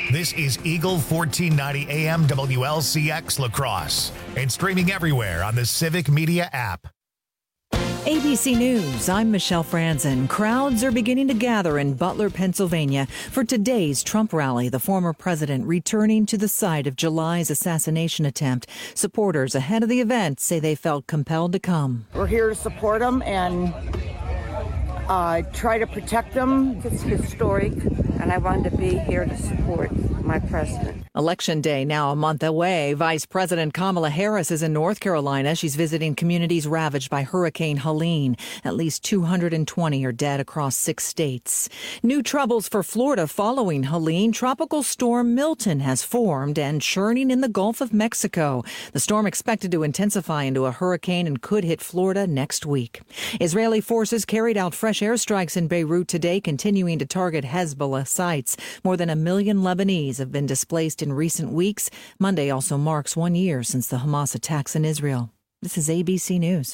This is Eagle 1490 AM WLCX La Crosse and streaming everywhere on the Civic Media app. ABC News, I'm Michelle Franzen. Crowds are beginning to gather in Butler, Pennsylvania for today's Trump rally, the former president returning to the site of July's assassination attempt. Supporters ahead of the event say they felt compelled to come. We're here to support him and try to protect them. It's historic, and I wanted to be here to support my president. Election day now a month away. Vice President Kamala Harris is in North Carolina. She's visiting communities ravaged by Hurricane Helene. At least 220 are dead across 6 states. New troubles for Florida following Helene. Tropical storm Milton has formed and churning in the Gulf of Mexico. The storm expected to intensify into a hurricane and could hit Florida next week. Israeli forces carried out fresh airstrikes in Beirut today, continuing to target Hezbollah sites. More than 1 million Lebanese have been displaced in recent weeks. Monday also marks 1 year since the Hamas attacks in Israel. This is ABC News.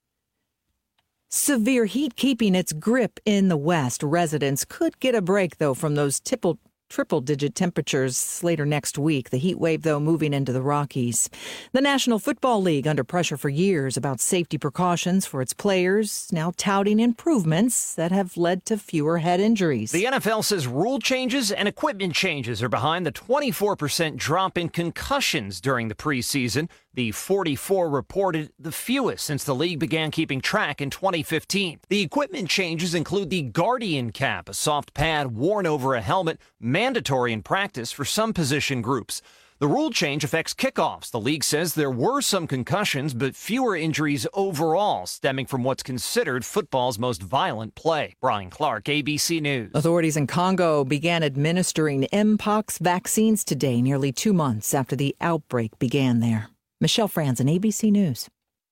Severe heat keeping its grip in the West. Residents could get a break, though, from those triple-digit temperatures later next week. The heat wave, though, moving into the Rockies. The National Football League, under pressure for years about safety precautions for its players, now touting improvements that have led to fewer head injuries. The NFL says rule changes and equipment changes are behind the 24% drop in concussions during the preseason. The 44 reported the fewest since the league began keeping track in 2015. The equipment changes include the Guardian Cap, a soft pad worn over a helmet, mandatory in practice for some position groups. The rule change affects kickoffs. The league says there were some concussions, but fewer injuries overall, stemming from what's considered football's most violent play. Brian Clark, ABC News. Authorities in Congo began administering Mpox vaccines today, nearly 2 months after the outbreak began there. Michelle Franzen, ABC News.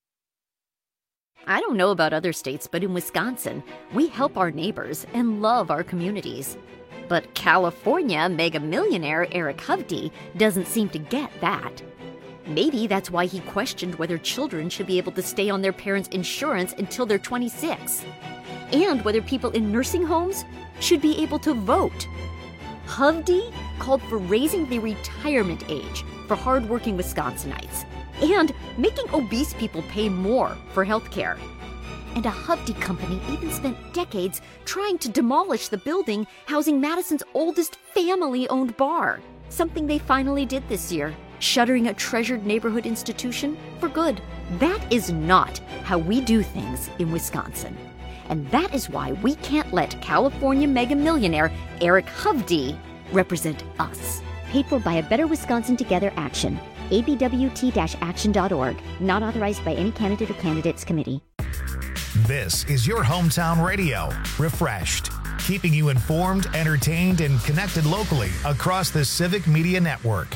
I don't know about other states, but in Wisconsin, we help our neighbors and love our communities. But California mega millionaire Eric Hovde doesn't seem to get that. Maybe that's why he questioned whether children should be able to stay on their parents' insurance until they're 26, and whether people in nursing homes should be able to vote. Hovde called for raising the retirement age for hardworking Wisconsinites and making obese people pay more for health care. And a Hovde company even spent decades trying to demolish the building housing Madison's oldest family-owned bar, something they finally did this year, shuttering a treasured neighborhood institution for good. That is not how we do things in Wisconsin. And that is why we can't let California mega millionaire Eric Hovde represent us. Paid for by a Better Wisconsin Together Action. abwt-action.org. Not authorized by any candidate or candidates committee. This is your hometown radio, Refreshed, keeping you informed, entertained, and connected locally across the Civic Media Network.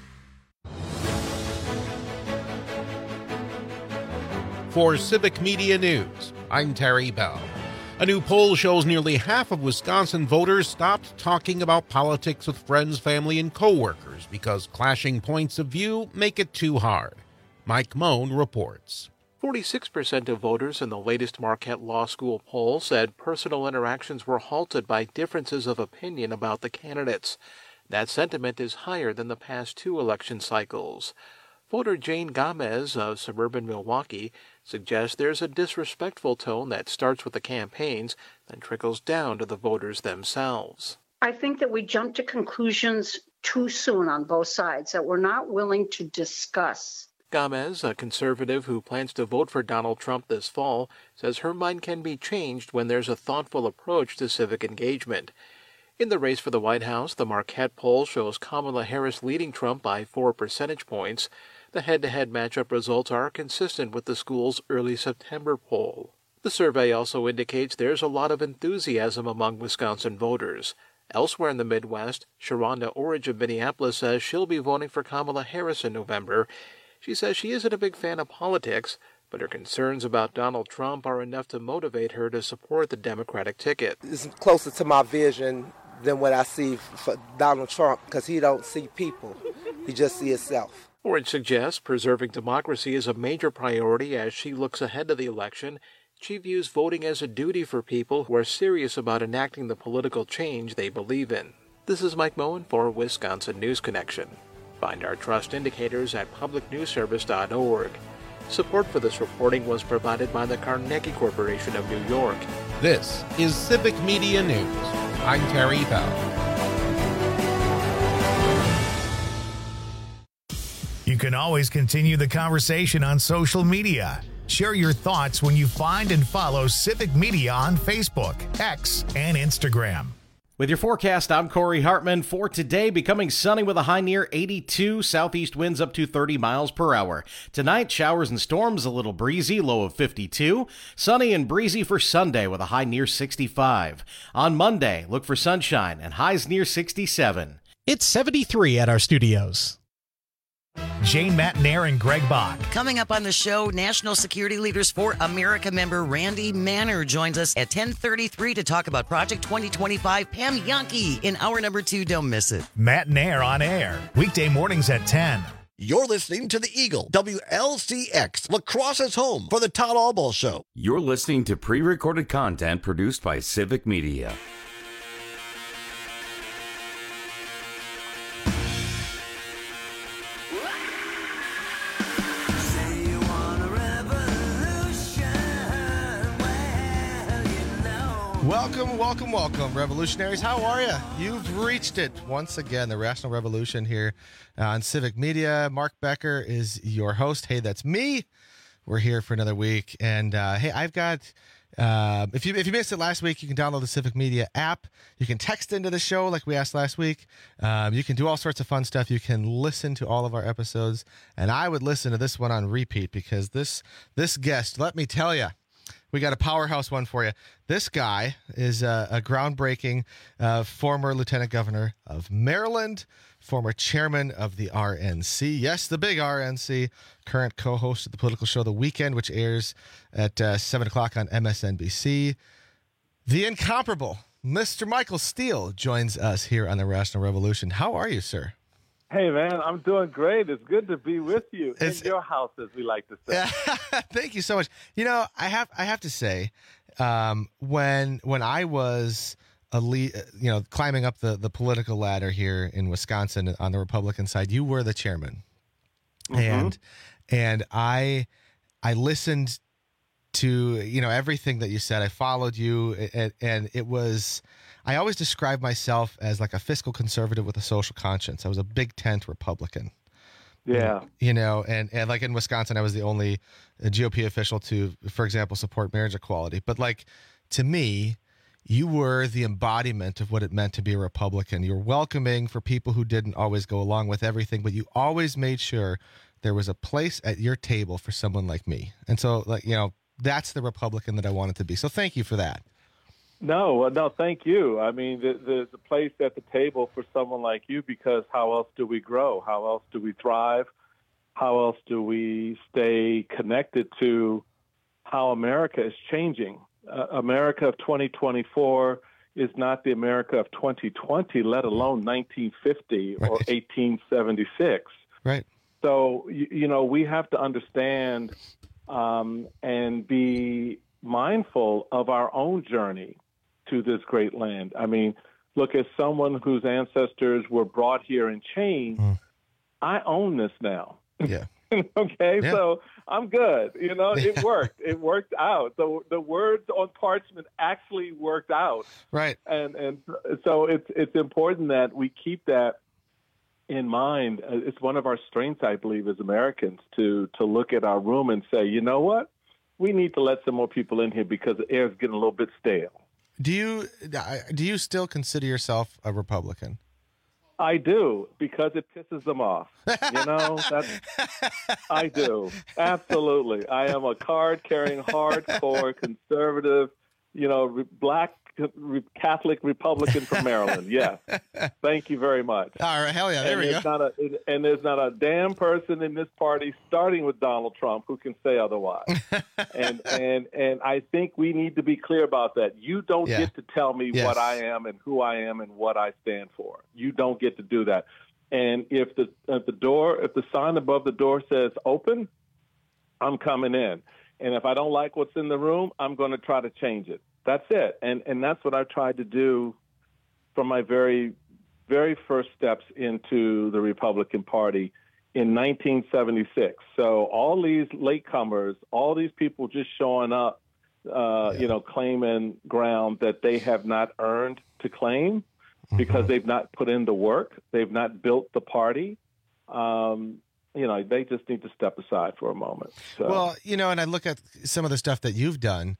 For Civic Media News, I'm Terry Bell. A new poll shows nearly half of Wisconsin voters stopped talking about politics with friends, family, and coworkers because clashing points of view make it too hard. Mike Moan reports. 46% of voters in the latest Marquette Law School poll said personal interactions were halted by differences of opinion about the candidates. That sentiment is higher than the past 2 election cycles. Voter Jane Gomez of suburban Milwaukee suggests there's a disrespectful tone that starts with the campaigns and trickles down to the voters themselves. I think that we jump to conclusions too soon on both sides, that we're not willing to discuss. Gomez, a conservative who plans to vote for Donald Trump this fall, says her mind can be changed when there's a thoughtful approach to civic engagement. In the race for the White House, the Marquette poll shows Kamala Harris leading Trump by 4 percentage points. The head-to-head matchup results are consistent with the school's early September poll. The survey also indicates there's a lot of enthusiasm among Wisconsin voters. Elsewhere in the Midwest, Sharonda Orridge of Minneapolis says she'll be voting for Kamala Harris in November. She says she isn't a big fan of politics, but her concerns about Donald Trump are enough to motivate her to support the Democratic ticket. It's closer to my vision than what I see for Donald Trump, because he don't see people. He just sees himself. Orridge suggests preserving democracy is a major priority as she looks ahead to the election. She views voting as a duty for people who are serious about enacting the political change they believe in. This is Mike Moen for Wisconsin News Connection. Find our trust indicators at publicnewsservice.org. Support for this reporting was provided by the Carnegie Corporation of New York. This is Civic Media News. I'm Terry Bell. You can always continue the conversation on social media. Share your thoughts when you find and follow Civic Media on Facebook, X, and Instagram. With your forecast, I'm Corey Hartman. For today, becoming sunny with a high near 82, southeast winds up to 30 miles per hour. Tonight, showers and storms, a little breezy, low of 52. Sunny and breezy for Sunday with a high near 65. On Monday, look for sunshine and highs near 67. It's 73 at our studios. Jane Matnair and Greg Bach. Coming up on the show, National Security Leaders for America member Randy Manner joins us at 10:33 to talk about Project 2025. Pam Yankee in hour number 2. Don't miss it. Matnair on air, weekday mornings at 10. You're listening to the Eagle, WLCX, La Crosse's home for the Todd Albaugh Show. You're listening to pre-recorded content produced by Civic Media. Welcome, revolutionaries. How are you? You've reached it once again, the Rational Revolution here on Civic Media. Mark Becker is your host. Hey, that's me. We're here for another week. And hey, I've got, if you missed it last week, you can download the Civic Media app. You can text into the show like we asked last week. You can do all sorts of fun stuff. You can listen to all of our episodes. And I would listen to this one on repeat because this guest, let me tell you, we got a powerhouse one for you. This guy is a groundbreaking former lieutenant governor of Maryland, former chairman of the RNC. Yes, the big RNC, current co-host of the political show The Weekend, which airs at 7 o'clock on MSNBC. The incomparable Mr. Michael Steele joins us here on the Rational Revolution. How are you, sir? Hey, man, I'm doing great. It's good to be with you in your house, as we like to say. Thank you so much. You know, I have to say, when I was climbing up the political ladder here in Wisconsin on the Republican side, you were the chairman, and I listened to everything that you said. I followed you, and it was. I always describe myself as like a fiscal conservative with a social conscience. I was a big tent Republican. Yeah. And like in Wisconsin, I was the only GOP official to, for example, support marriage equality. But like, to me, you were the embodiment of what it meant to be a Republican. You were welcoming for people who didn't always go along with everything, but you always made sure there was a place at your table for someone like me. And so, that's the Republican that I wanted to be. So thank you for that. No, thank you. I mean, there's a place at the table for someone like you because how else do we grow? How else do we thrive? How else do we stay connected to how America is changing? America of 2024 is not the America of 2020, let alone 1950 or 1876. Right. So, we have to understand and be mindful of our own journey to this great land. I mean, look, as someone whose ancestors were brought here in chains, I own this now. Yeah. Okay, yeah. So I'm good. It worked. It worked out. The words on parchment actually worked out. Right. And so it's important that we keep that in mind. It's one of our strengths, I believe, as Americans, to look at our room and say, you know what? We need to let some more people in here because the air is getting a little bit stale. Do you still consider yourself a Republican? I do, because it pisses them off. I do. Absolutely. I am a card-carrying, hardcore, conservative, black Catholic Republican from Maryland. Yes. Thank you very much. All right. Hell yeah. There we go. And there's not a damn person in this party, starting with Donald Trump, who can say otherwise. and I think we need to be clear about that. You don't get to tell me what I am and who I am and what I stand for. You don't get to do that. And if the sign above the door says open, I'm coming in. And if I don't like what's in the room, I'm going to try to change it. That's it. And that's what I've tried to do from my very very first steps into the Republican Party in 1976. So all these latecomers, all these people just showing up, claiming ground that they have not earned to claim because they've not put in the work, they've not built the party. They just need to step aside for a moment. So. Well, and I look at some of the stuff that you've done,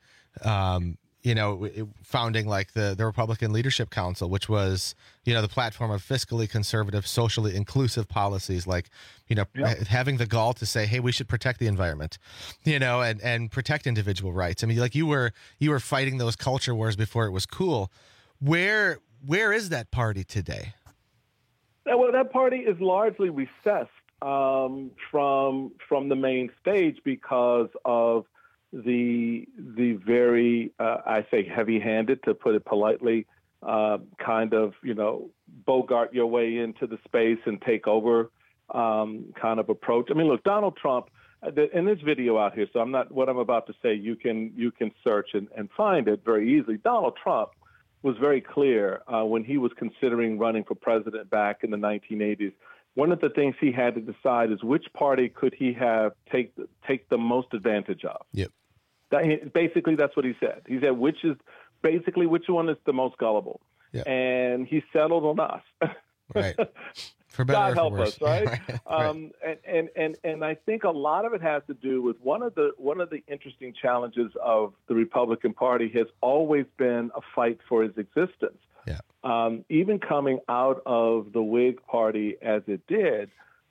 founding like the Republican Leadership Council, which was, the platform of fiscally conservative, socially inclusive policies, like, having the gall to say, hey, we should protect the environment, and protect individual rights. I mean, like you were fighting those culture wars before it was cool. Where is that party today? Well, that party is largely recessed from the main stage because of the very I say heavy-handed, to put it politely, kind of bogart your way into the space and take over kind of approach. I mean, look, Donald Trump, in this video out here, so I'm not, what I'm about to say, you can search and find it very easily. Donald Trump was very clear when he was considering running for president back in the 1980s. One of the things he had to decide is which party could he have take the most advantage of. Yep. Basically, that's what he said. He said which one is the most gullible. Yep. And he settled on us. Right. For better God help or for worse. us, right? And I think a lot of it has to do with one of the interesting challenges of the Republican Party has always been a fight for its existence. Yeah. Even coming out of the Whig Party as it did,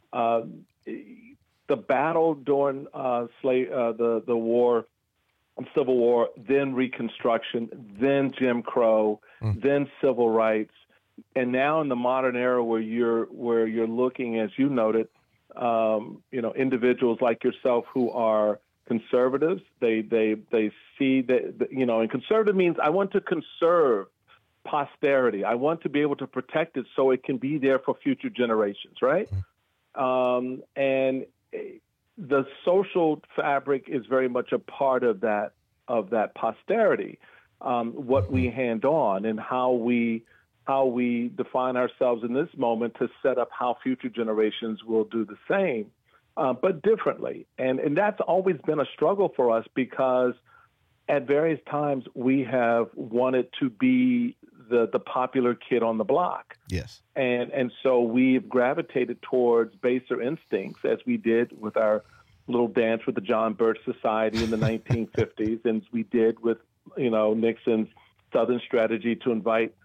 the battle during the war, Civil War, then Reconstruction, then Jim Crow, then civil rights, and now in the modern era where you're looking, as you noted, individuals like yourself who are conservatives. They see that, and conservative means I want to conserve posterity. I want to be able to protect it so it can be there for future generations, right? And the social fabric is very much a part of that posterity. What we hand on and how we define ourselves in this moment to set up how future generations will do the same, but differently. And that's always been a struggle for us because at various times we have wanted to be the popular kid on the block. Yes. And so we've gravitated towards baser instincts, as we did with our little dance with the John Birch Society in the 1950s, and we did with, Nixon's Southern strategy to invite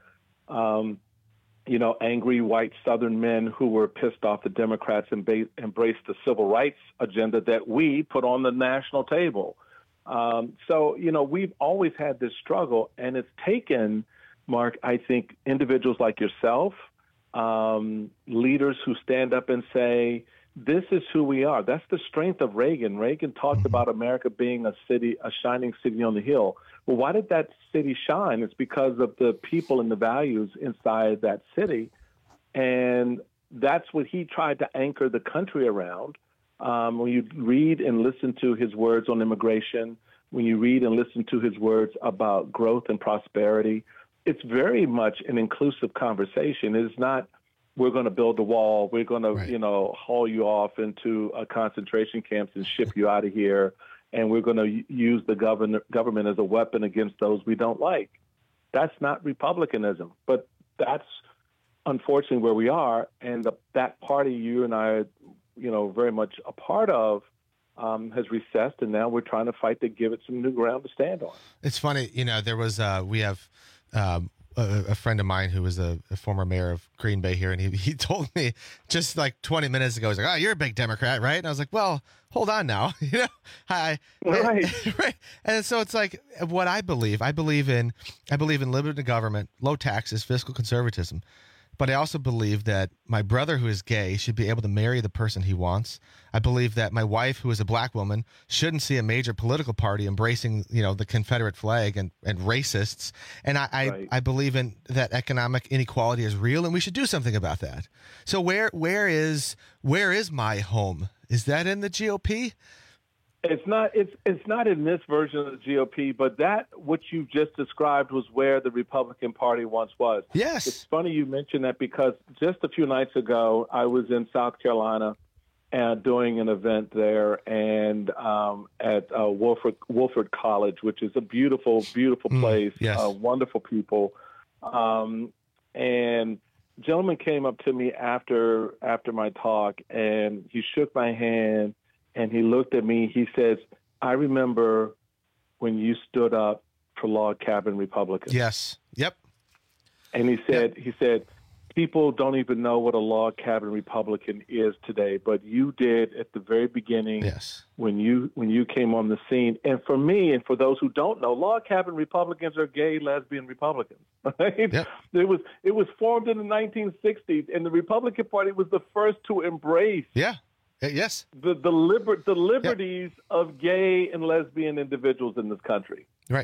angry white Southern men who were pissed off the Democrats and embraced the civil rights agenda that we put on the national table. So we've always had this struggle, and it's taken, Mark, I think, individuals like yourself, leaders who stand up and say, this is who we are. That's the strength of Reagan. Reagan talked about America being a shining city on the hill. Well, why did that city shine? It's because of the people and the values inside that city. And that's what he tried to anchor the country around. When you read and listen to his words on immigration, when you read and listen to his words about growth and prosperity, it's very much an inclusive conversation. It is not, we're going to build a wall, we're going to, haul you off into concentration camps and ship you out of here, and we're going to use the government as a weapon against those we don't like. That's not republicanism, but that's unfortunately where we are, and that party you and I are, very much a part of, has recessed, and now we're trying to fight to give it some new ground to stand on. It's funny, there was we have a friend of mine who was a former mayor of Green Bay here, and he told me just like 20 minutes ago, he's like, "Oh, you're a big Democrat, right?" And I was like, "Well, hold on now, hi." Right. Right. And so it's like what I believe in limited government, low taxes, fiscal conservatism. But I also believe that my brother, who is gay, should be able to marry the person he wants. I believe that my wife, who is a black woman, shouldn't see a major political party embracing, the Confederate flag and racists. And I believe in that economic inequality is real, and we should do something about that. So where is my home? Is that in the GOP? It's not in this version of the GOP, but that what you just described was where the Republican Party once was. Yes. It's funny you mentioned that because just a few nights ago, I was in South Carolina doing an event there and at Wolford College, which is a beautiful, beautiful place, wonderful people. And a gentleman came up to me after my talk, and he shook my hand, and he looked at me. He says, "I remember when you stood up for log cabin Republicans." Yes. Yep. And he said, people don't even know what a log cabin Republican is today, but you did at the very beginning when you came on the scene. And for me, and for those who don't know, log cabin Republicans are gay, lesbian Republicans. Right? Yep. It was formed in the 1960s, and the Republican Party was the first to embrace the liberties of gay and lesbian individuals in this country. Right.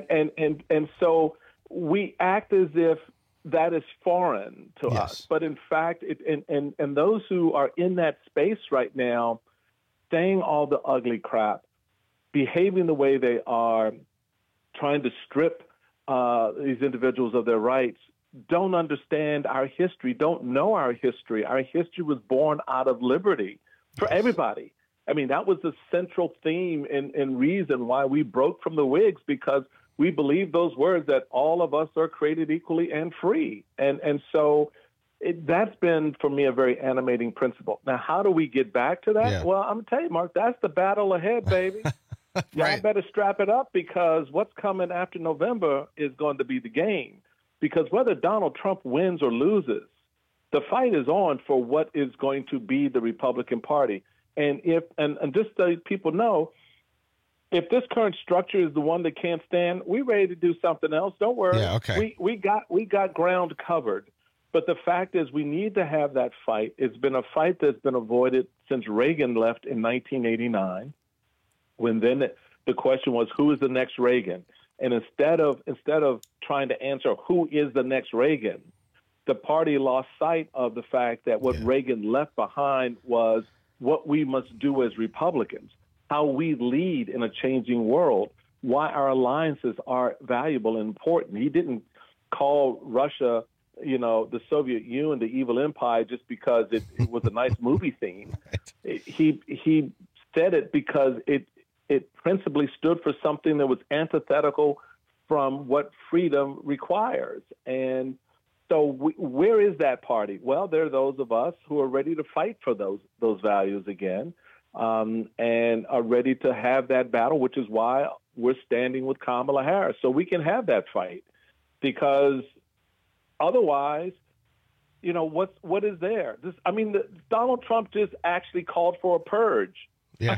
And so we act as if that is foreign to us. But in fact, and those who are in that space right now, saying all the ugly crap, behaving the way they are, trying to strip these individuals of their rights, don't understand our history, don't know our history. Our history was born out of liberty for everybody. I mean, that was the central theme and reason why we broke from the Whigs, because we believe those words that all of us are created equally and free. And so that's been, for me, a very animating principle. Now, how do we get back to that? Yeah. Well, I'm going to tell you, Mark, that's the battle ahead, baby. Y'all better strap it up, because what's coming after November is going to be the game. Because whether Donald Trump wins or loses, the fight is on for what is going to be the Republican Party. And just so people know, if this current structure is the one that can't stand, we're ready to do something else. Don't worry. Yeah, okay. We got ground covered. But the fact is, we need to have that fight. It's been a fight that's been avoided since Reagan left in 1989, when then the question was, who is the next Reagan? And instead of trying to answer who is the next Reagan, the party lost sight of the fact that what Reagan left behind was what we must do as Republicans, how we lead in a changing world, why our alliances are valuable and important. He didn't call Russia, the Soviet Union, the evil empire, just because it was a nice movie theme. Right. He said it because it principally stood for something that was antithetical from what freedom requires. And so where is that party? Well, there are those of us who are ready to fight for those values again. And are ready to have that battle, which is why we're standing with Kamala Harris, so we can have that fight. Because otherwise, what is there? Donald Trump just actually called for a purge. Yeah.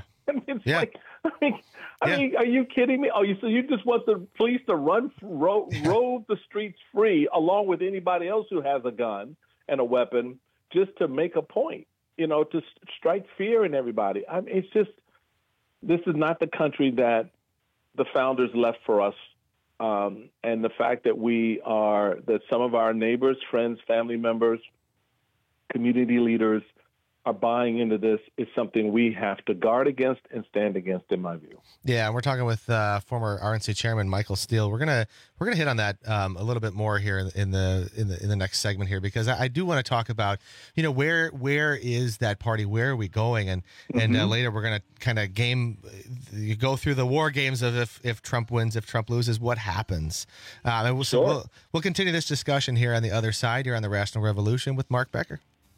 Are you kidding me? So you just want the police to rove the streets free, along with anybody else who has a gun and a weapon, just to make a point? To strike fear in everybody. It's just, this is not the country that the founders left for us. And the fact that some of our neighbors, friends, family members, community leaders are buying into this is something we have to guard against and stand against, in my view. Yeah, we're talking with former RNC Chairman Michael Steele. We're gonna hit on that a little bit more here in the next segment here, because I do want to talk about where is that party, where are we going, and later we're gonna kind of go through the war games of if Trump wins, if Trump loses, what happens. And we'll continue this discussion here on the other side. Here on the Rational Revolution with Mark Becker.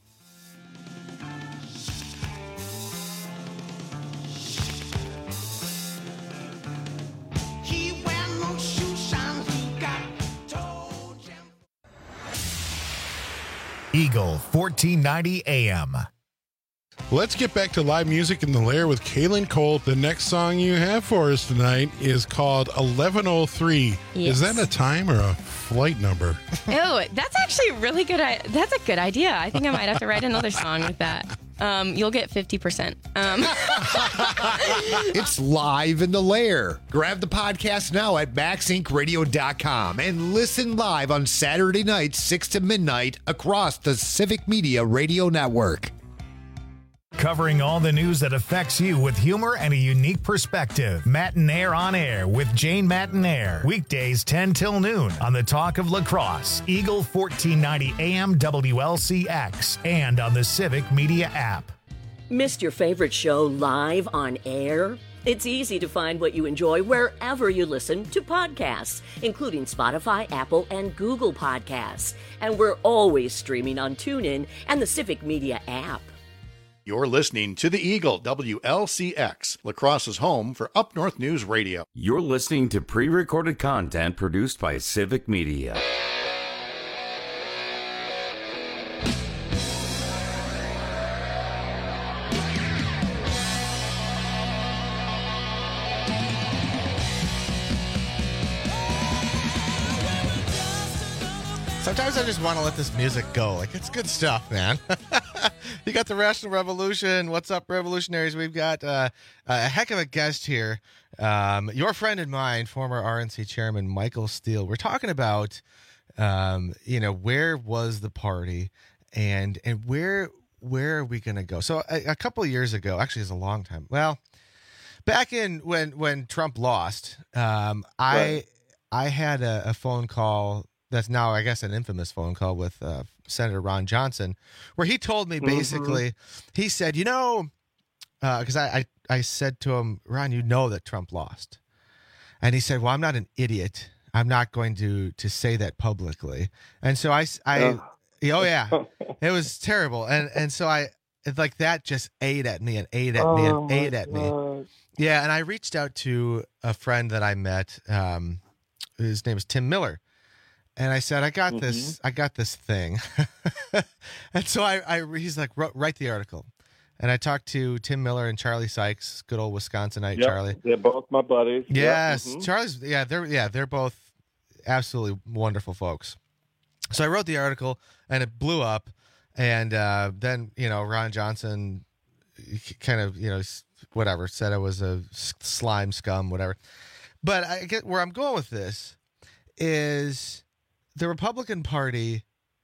Eagle 1490 AM. Let's get back to live music in the Lair with Kaylin Cole. The next song you have for us tonight is called 1103. Yes. Is that a time or a flight number? Oh, that's actually really good. That's a good idea. I think I might have to write another song with that. You'll get 50%. It's live in the Lair. Grab the podcast now at MaxIncRadio.com and listen live on Saturday nights, 6 to midnight, across the Civic Media Radio Network. covering all the news that affects you with humor and a unique perspective. Matinaire on Air with Jane Matinaire. Weekdays 10 till noon on the Talk of La Crosse, Eagle 1490 AM WLCX, and on the Civic Media app. Missed your favorite show live on air? It's easy to find what you enjoy wherever you listen to podcasts, including Spotify, Apple, and Google Podcasts. And we're always streaming on TuneIn and the Civic Media app. You're listening to the Eagle, WLCX, La Crosse's home for Up North News Radio. You're listening to pre-recorded content produced by Civic Media. Sometimes I just want to let this music go. Like, it's good stuff, man. You got the Rational Revolution. What's up, revolutionaries? We've got a heck of a guest here. Your friend and mine, former RNC chairman Michael Steele. We're talking about, where was the party and where are we going to go? So a couple of years ago, actually it's a long time. Well, back in when Trump lost, I had a phone call that's now, I guess, an infamous phone call with Senator Ron Johnson, where he told me basically, he said, because I said to him, Ron, you know that Trump lost. And he said, well, I'm not an idiot. I'm not going to say that publicly. And so oh yeah, it was terrible. And so it's like that just ate at me and ate at me and ate at me. Yeah. And I reached out to a friend that I met. His name is Tim Miller. And I said, I got this thing. And so he's like, write the article. And I talked to Tim Miller and Charlie Sykes, good old Wisconsinite Charlie. They're both my buddies. Yes. Yep. Charlie's, they're both absolutely wonderful folks. So I wrote the article and it blew up. And then, Ron Johnson kind of, whatever, said I was a slime scum, whatever. But I get where I'm going with this is the Republican Party,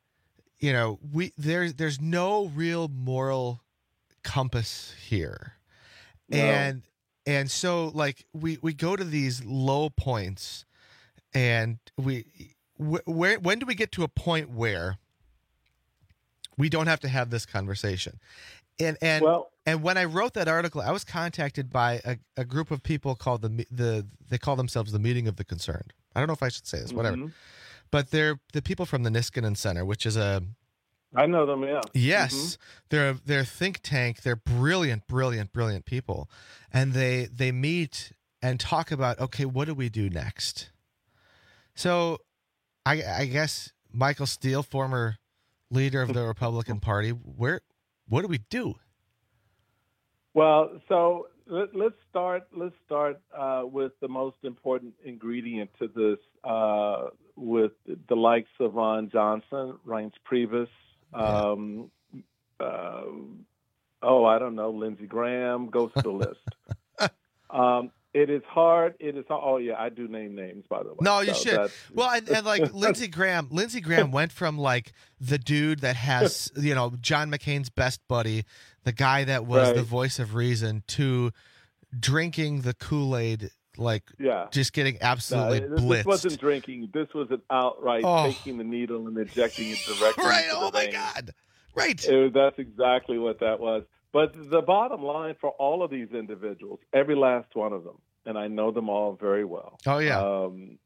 there's no real moral compass here. No. And so like we go to these low points and when do we get to a point where we don't have to have this conversation? And when I wrote that article, I was contacted by a group of people called they call themselves the Meeting of the Concerned. I don't know if I should say this, whatever. But they're the people from the Niskanen Center, which is I know them, yeah. Yes. They're a think tank. They're brilliant people. And they meet and talk about, okay, what do we do next? So I guess Michael Steele, former leader of the Republican Party, what do we do? Well, so let's start with the most important ingredient to this, with the likes of Ron Johnson, Reince Priebus, I don't know, Lindsey Graham, goes to the list. It is hard. Oh yeah, I do name names, by the way. No, you should. Well, and like Lindsey Graham went from like the dude that has, John McCain's best buddy, the guy that was the voice of reason, to drinking the Kool-Aid, just getting absolutely blitzed. This wasn't drinking. This was an outright taking the needle and injecting it directly into the vein. God. Right. That's exactly what that was. But the bottom line for all of these individuals, every last one of them, and I know them all very well. Oh yeah.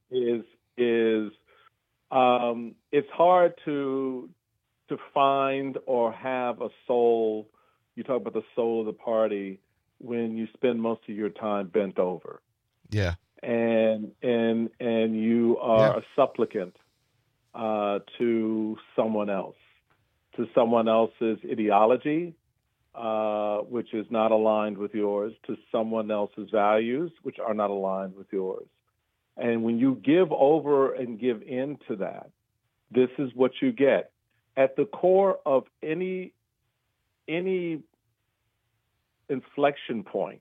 It's hard to find or have a soul. You talk about the soul of the party when you spend most of your time bent over. Yeah. And you are a supplicant to someone else, to someone else's ideology, which is not aligned with yours, to someone else's values, which are not aligned with yours. And when you give over and give in to that, this is what you get. At the core of any inflection point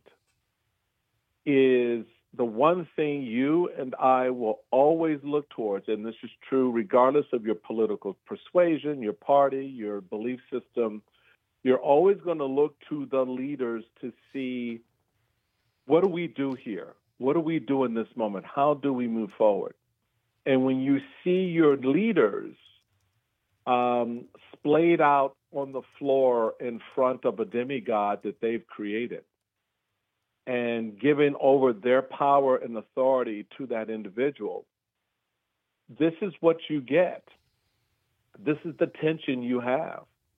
is the one thing you and I will always look towards, and this is true regardless of your political persuasion, your party, your belief system, You're always going to look to the leaders to see, what do we do here? What do we do in this moment? How do we move forward? And when you see your leaders splayed out on the floor in front of a demigod that they've created and giving over their power and authority to that individual, this is what you get. This is the tension you have.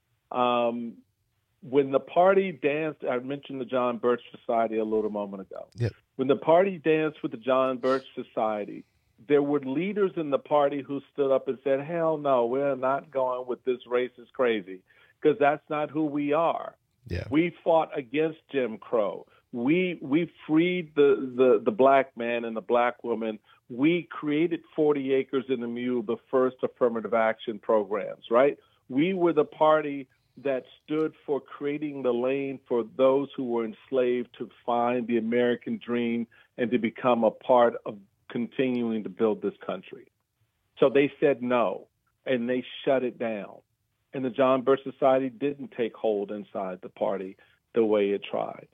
When the party danced, I mentioned the John Birch Society a little moment ago. Yep. When the party danced with the John Birch Society, there were leaders in the party who stood up and said, hell no, we're not going with this racist crazy, because that's not who we are. Yeah. We fought against Jim Crow. We freed the black man and the black woman. We created 40 Acres and a Mule, the first affirmative action programs, right? We were the party that stood for creating the lane for those who were enslaved to find the American dream and to become a part of continuing to build this country. So they said no, and they shut it down. And the John Birch Society didn't take hold inside the party the way it tried.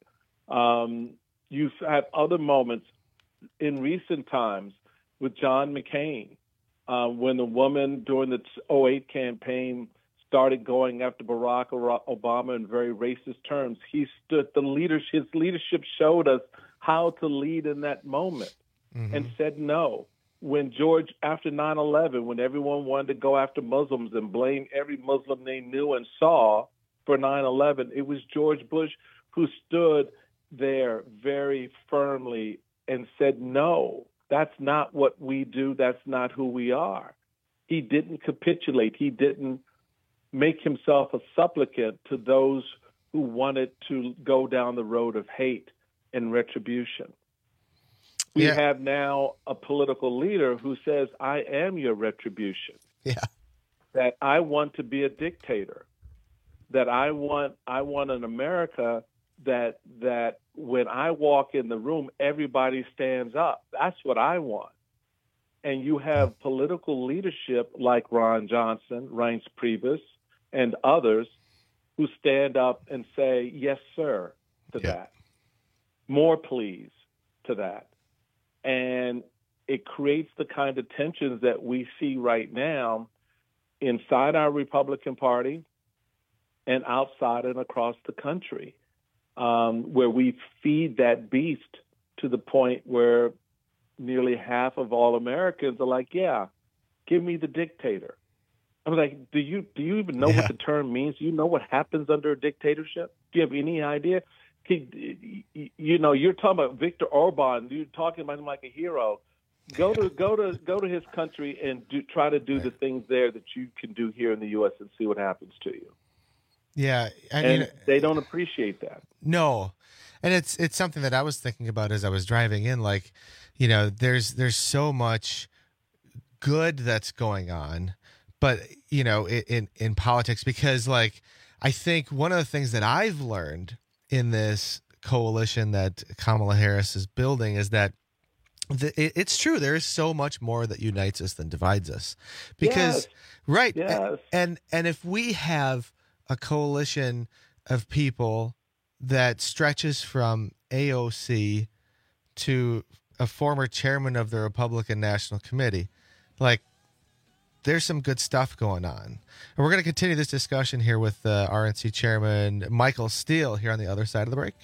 You've had other moments in recent times with John McCain, when the woman during the 2008 campaign started going after Barack Obama in very racist terms. He stood, his leadership showed us how to lead in that moment and said no. When George, after 9/11, when everyone wanted to go after Muslims and blame every Muslim they knew and saw for 9/11, it was George Bush who stood there very firmly and said, no, that's not what we do. That's not who we are. He didn't capitulate. He didn't make himself a supplicant to those who wanted to go down the road of hate and retribution. We have now a political leader who says, I am your retribution. Yeah. That I want to be a dictator. That I want an America that when I walk in the room, everybody stands up. That's what I want. And you have political leadership like Ron Johnson, Reince Priebus, and others who stand up and say, yes, sir, to that. More please to that. And it creates the kind of tensions that we see right now inside our Republican Party and outside and across the country, where we feed that beast to the point where nearly half of all Americans are like, yeah, give me the dictator. I'm like, do you even know what the term means? Do you know what happens under a dictatorship? Do you have any idea? You're talking about Viktor Orban. You're talking about him like a hero. Go to his country and try to do the things there that you can do here in the U.S. and see what happens to you. Yeah, I mean, mean, they don't appreciate that. No, and it's something that I was thinking about as I was driving in. Like, there's so much good that's going on, but in politics, because like I think one of the things that I've learned in this coalition that Kamala Harris is building is that it's true. There is so much more that unites us than divides us, because and if we have a coalition of people that stretches from AOC to a former chairman of the Republican National Committee, like, there's some good stuff going on. And we're going to continue this discussion here with RNC Chairman Michael Steele here on the other side of the break.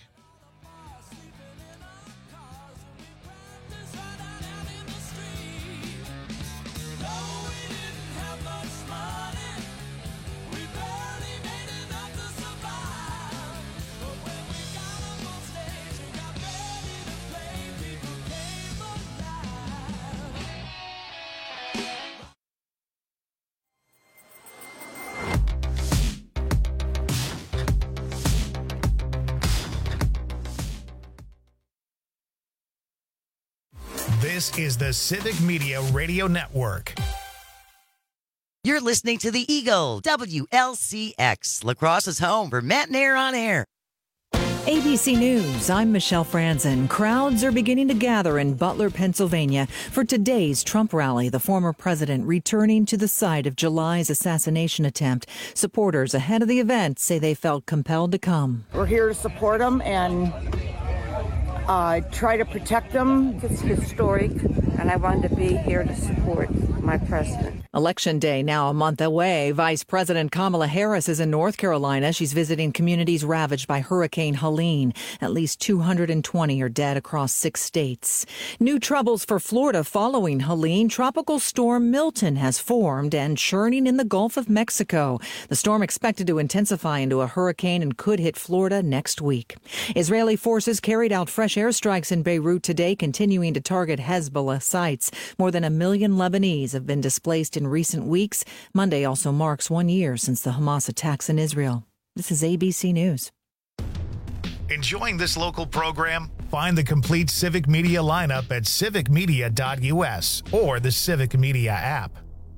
This is the Civic Media Radio Network. You're listening to the Eagle, WLCX, La Crosse's home for Matt and Air on Air. ABC News, I'm Michelle Franzen. Crowds are beginning to gather in Butler, Pennsylvania for today's Trump rally, the former president returning to the site of July's assassination attempt. Supporters ahead of the event say they felt compelled to come. We're here to support him and try to protect them. It's historic, and I wanted to be here to support my president. Election day now a month away. Vice President Kamala Harris is in North Carolina. She's visiting communities ravaged by Hurricane Helene. At least 220 are dead across 6 states. New troubles for Florida following Helene. Tropical storm Milton has formed and churning in the Gulf of Mexico. The storm expected to intensify into a hurricane and could hit Florida next week. Israeli forces carried out fresh airstrikes in Beirut today, continuing to target Hezbollah sites. More than 1 million Lebanese have been displaced in recent weeks. Monday also marks 1 year since the Hamas attacks in Israel. This is ABC News. Enjoying this local program? Find the complete Civic Media lineup at civicmedia.us or the Civic Media app.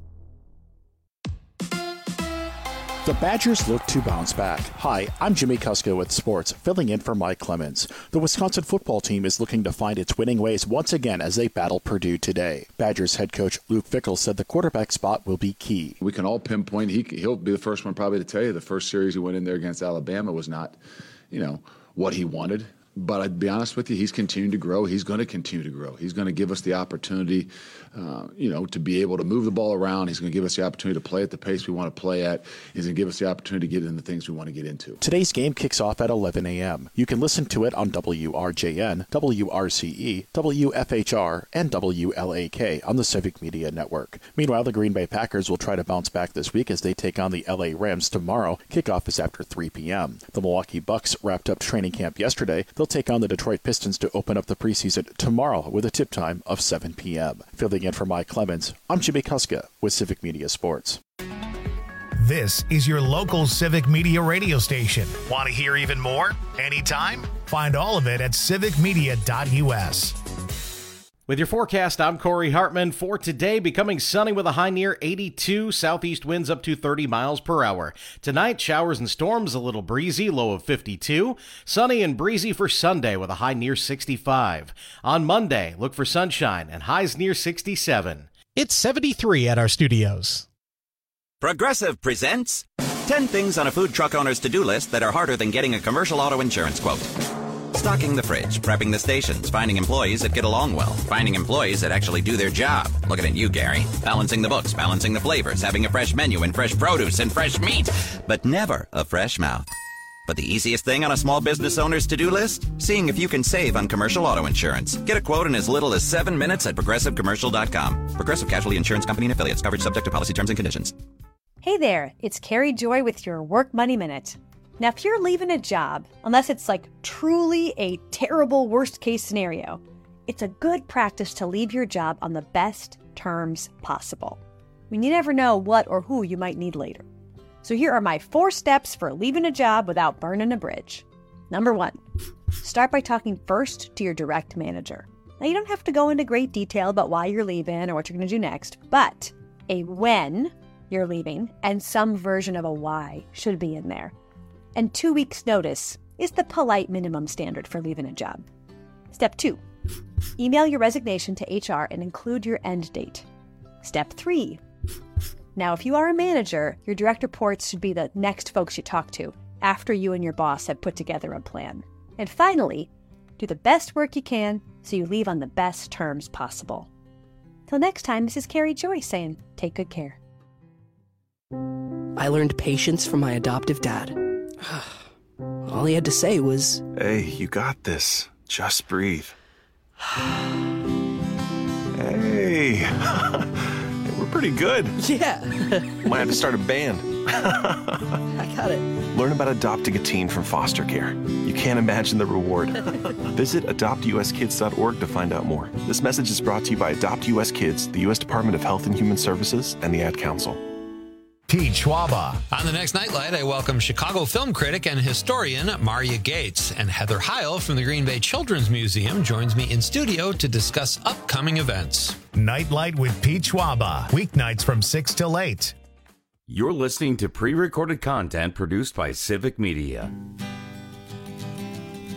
The Badgers look to bounce back. Hi, I'm Jimmy Kuska with Sports, filling in for Mike Clemens. The Wisconsin football team is looking to find its winning ways once again as they battle Purdue today. Badgers head coach Luke Fickell said the quarterback spot will be key. We can all pinpoint, he'll be the first one probably to tell you the first series he went in there against Alabama was not, what he wanted. But I'd be honest with you, he's continuing to grow. He's going to continue to grow. He's going to give us the opportunity, to be able to move the ball around. He's going to give us the opportunity to play at the pace we want to play at. He's going to give us the opportunity to get into the things we want to get into. Today's game kicks off at 11 a.m. You can listen to it on WRJN, WRCE, WFHR, and WLAK on the Civic Media Network. Meanwhile, the Green Bay Packers will try to bounce back this week as they take on the LA Rams tomorrow. Kickoff is after 3 p.m. The Milwaukee Bucks wrapped up training camp yesterday. They'll take on the Detroit Pistons to open up the preseason tomorrow with a tip time of 7 p.m. Filling in for Mike Clemens, I'm Jimmy Kuska with Civic Media Sports. This is your local Civic Media radio station. Want to hear even more? Anytime? Find all of it at civicmedia.us. With your forecast, I'm Corey Hartman. For today, becoming sunny with a high near 82, southeast winds up to 30 miles per hour. Tonight, showers and storms, a little breezy, low of 52. Sunny and breezy for Sunday with a high near 65. On Monday, look for sunshine and highs near 67. It's 73 at our studios. Progressive presents 10 things on a food truck owner's to-do list that are harder than getting a commercial auto insurance quote. Stocking the fridge, prepping the stations, finding employees that get along well, finding employees that actually do their job. Looking at you, Gary. Balancing the books, balancing the flavors, having a fresh menu and fresh produce and fresh meat, but never a fresh mouth. But the easiest thing on a small business owner's to-do list? Seeing if you can save on commercial auto insurance. Get a quote in as little as 7 minutes at ProgressiveCommercial.com. Progressive Casualty Insurance Company and Affiliates. Coverage subject to policy terms and conditions. Hey there, it's Carrie Joy with your Work Money Minute. Now, if you're leaving a job, unless it's like truly a terrible worst case scenario, it's a good practice to leave your job on the best terms possible. I mean, you never know what or who you might need later. So here are my 4 steps for leaving a job without burning a bridge. Number 1, start by talking first to your direct manager. Now, you don't have to go into great detail about why you're leaving or what you're going to do next, but a when you're leaving and some version of a why should be in there. And 2 weeks' notice is the polite minimum standard for leaving a job. Step 2, email your resignation to HR and include your end date. Step 3, now if you are a manager, your direct reports should be the next folks you talk to after you and your boss have put together a plan. And finally, do the best work you can so you leave on the best terms possible. Till next time, this is Carrie Joy saying, take good care. I learned patience from my adoptive dad. All he had to say was, "Hey, you got this. Just breathe." Hey, we're pretty good. Yeah. Might have to start a band. I got it. Learn about adopting a teen from foster care. You can't imagine the reward. Visit adoptuskids.org to find out more. This message is brought to you by Adopt US Kids, the U.S. Department of Health and Human Services, and the Ad Council. Pete Schwaba. On the next Nightlight, I welcome Chicago film critic and historian Maria Gates, and Heather Heil from the Green Bay Children's Museum joins me in studio to discuss upcoming events. Nightlight with Pete Schwaba, weeknights from 6 till 8. You're listening to pre-recorded content produced by Civic Media.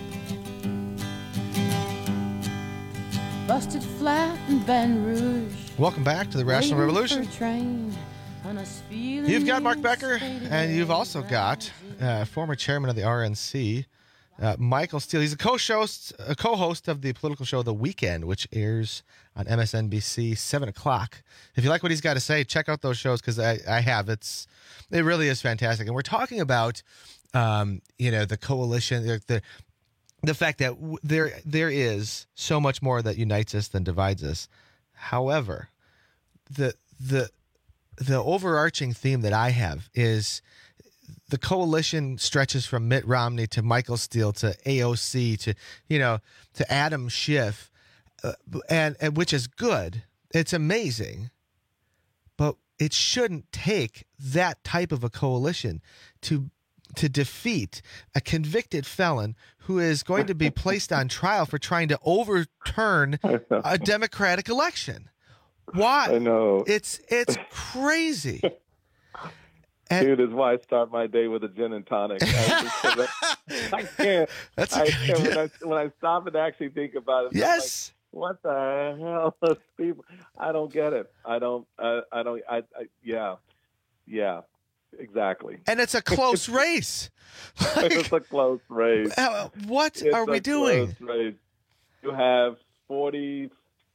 busted flat in Baton Rouge. Welcome back to the Rational Revolution. You've got Mark Becker, and you've also got former chairman of the RNC, Michael Steele. He's a co-host of the political show The Weekend, which airs on MSNBC 7 o'clock. If you like what he's got to say, check out those shows, because I have. It really is fantastic. And we're talking about the coalition, the fact that there is so much more that unites us than divides us. However, the overarching theme that I have is the coalition stretches from Mitt Romney to Michael Steele to AOC to Adam Schiff, and which is good. It's amazing, but it shouldn't take that type of a coalition to defeat a convicted felon who is going to be placed on trial for trying to overturn a democratic election. Why? I know. It's crazy. Dude, is why I start my day with a gin and tonic. I can't. That's a good idea. When I stop and actually think about it. Yes. I'm like, what the hell? People, I don't get it. Yeah. Exactly. And it's a close race. It's a close race. What are we doing? You have 47%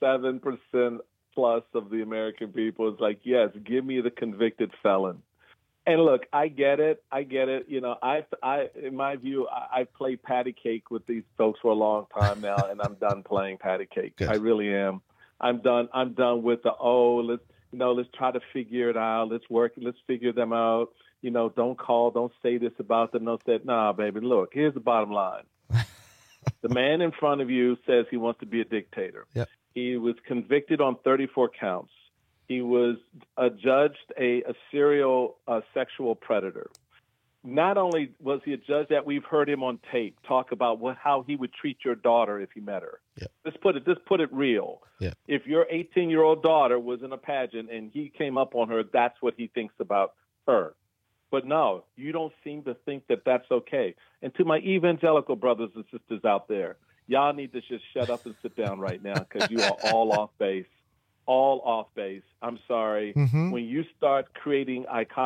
plus of the American people is like, yes, give me the convicted felon. And look, I get it. You know, I in my view, I've played patty cake with these folks for a long time now, and I'm done playing patty cake. Good. I really am. I'm done with let's try to figure it out. Let's figure them out. You know, don't say this about them. Don't say, nah, baby, look, here's the bottom line. The man in front of you says he wants to be a dictator. Yep. He was convicted on 34 counts. He was adjudged a serial sexual predator. Not only was he a judge that we've heard him on tape talk about how he would treat your daughter if he met her. Yep. Let's put it real. Yep. If your 18-year-old daughter was in a pageant and he came up on her, that's what he thinks about her. But no, you don't seem to think that that's okay. And to my evangelical brothers and sisters out there, y'all need to just shut up and sit down right now, because you are all off base. All off base. I'm sorry. Mm-hmm. When you start creating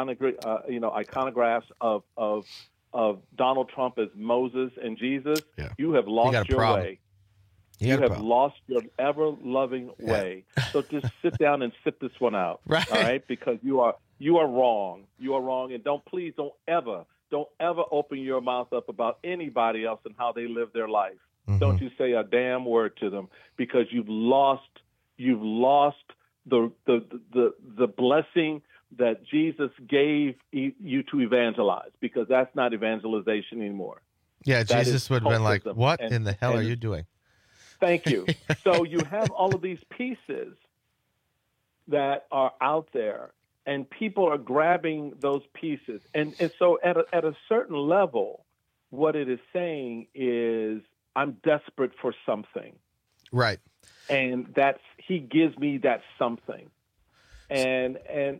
iconographs of Donald Trump as Moses and Jesus, you have lost your way. You have lost your ever-loving way. So just sit down and sit this one out, right? All right? Because you are wrong. You are wrong, and don't ever open your mouth up about anybody else and how they live their life. Mm-hmm. Don't you say a damn word to them, because you've lost the blessing that Jesus gave you to evangelize, because that's not evangelization anymore. Yeah, That Jesus is would have been like, cultism. what And- in the hell are and- you doing? Thank you. So you have all of these pieces that are out there, and people are grabbing those pieces. And so at a certain level, what it is saying is, I'm desperate for something. Right. And he gives me that something. And